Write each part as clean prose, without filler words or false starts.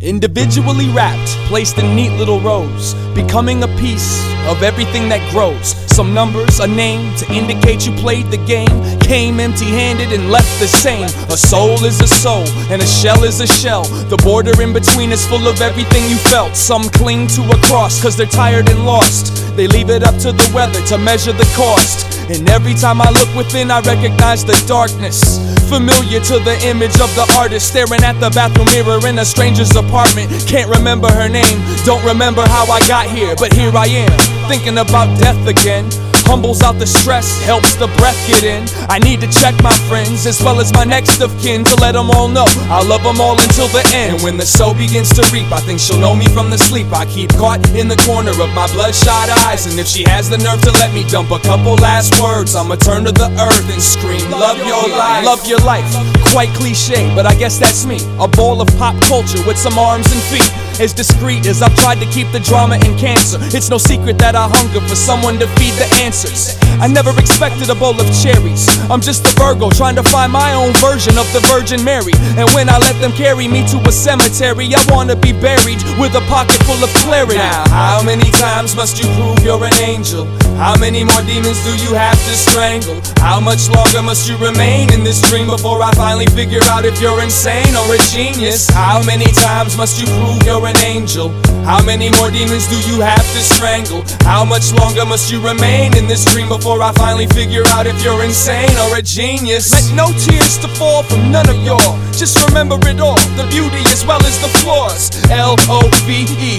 Individually wrapped, placed in neat little rows, becoming a piece of everything that grows. Some numbers, a name to indicate you played the game, came empty-handed and left the same. A soul is a soul, and a shell is a shell. The border in between is full of everything you felt. Some cling to a cross cause they're tired and lost. They leave it up to the weather to measure the cost. And every time I look within, I recognize the darkness, familiar to the image of the artist, staring at the bathroom mirror in a stranger's apartment. Can't remember her name, don't remember how I got here, but here I am, thinking about death again. Humbles out the stress, helps the breath get in. I need to check my friends as well as my next of kin to let them all know I love them all until the end. And when the soul begins to reap, I think she'll know me from the sleep I keep, caught in the corner of my bloodshot eyes. And if she has the nerve to let me dump a couple last words, I'ma turn to the earth and scream, love your life. Love your life, quite cliche, but I guess that's me. A ball of pop culture with some arms and feet. As discreet as I've tried to keep the drama and cancer, it's no secret that I hunger for someone to feed the answers. I never expected a bowl of cherries. I'm just a Virgo trying to find my own version of the Virgin Mary. And when I let them carry me to a cemetery, I wanna be buried with a pocket full of clarity. Now, how many times must you prove you're an angel? How many more demons do you have to strangle? How much longer must you remain in this dream before I finally figure out if you're insane or a genius? How many times must you prove you're an angel? How many more demons do you have to strangle? How much longer must you remain in this dream before I finally figure out if you're insane or a genius? Let no tears to fall from none of y'all. Just remember it all, the beauty as well as the flaws. L-O-V-E-L-I-F-E.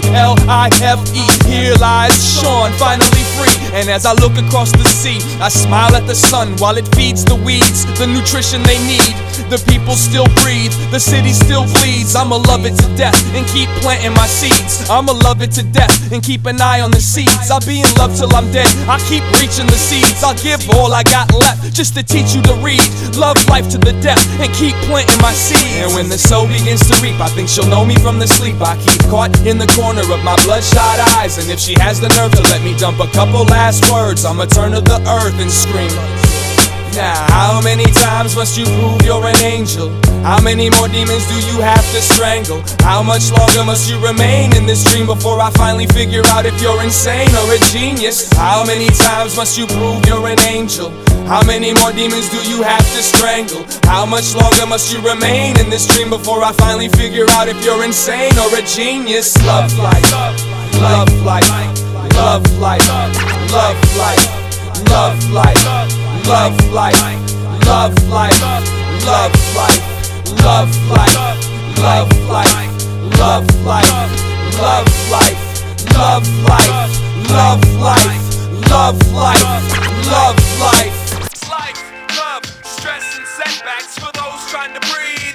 Here lies Sean, finally free. And as I look across the sea, I smile at the sun while it feeds the weeds the nutrition they need. The people still breathe, the city still bleeds. I'ma love it to death and keep planting my seeds. I'ma love it to death and keep an eye on the seeds. I'll be in love till I'm dead, I keep reaching the seeds. I'll give all I got left just to teach you to read. Love life to the death and keep planting my seeds. And when the soul begins to reap, I think she'll know me from the sleep I keep, caught in the corner of my bloodshot eyes. And if she has the nerve to let me dump a couple last words, I'ma turn to the earth and scream. Now, how many times must you prove you're an angel? How many more demons do you have to strangle? How much longer must you remain in this dream before I finally figure out if you're insane or a genius? How many times must you prove you're an angel? How many more demons do you have to strangle? How much longer must you remain in this dream before I finally figure out if you're insane or a genius? Love life, love life, love life, love life, love life, love life, love life, love life, love life, love life, love life, love life, love life, love life, love life, love life. Life, love, stress and setbacks.